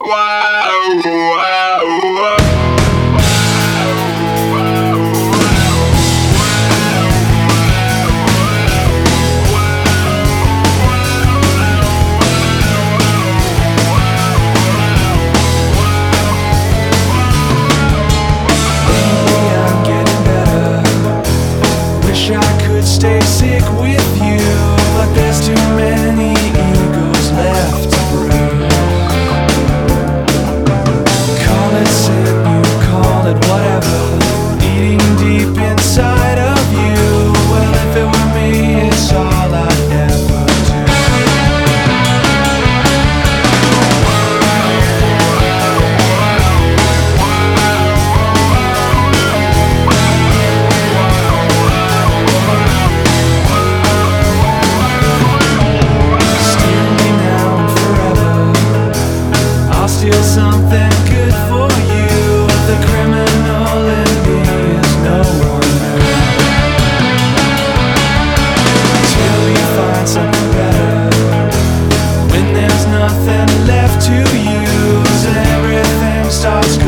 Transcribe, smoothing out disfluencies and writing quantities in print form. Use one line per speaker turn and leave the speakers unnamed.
Stay sick with you, but there's too many egos left to bruise. Call it sin, you call it whatever, eating deep inside of you. Well, if it were me, it's all I'd ever steal something good for you. The criminal in me is no one new. Till you find something better, when there's nothing left to use, everything starts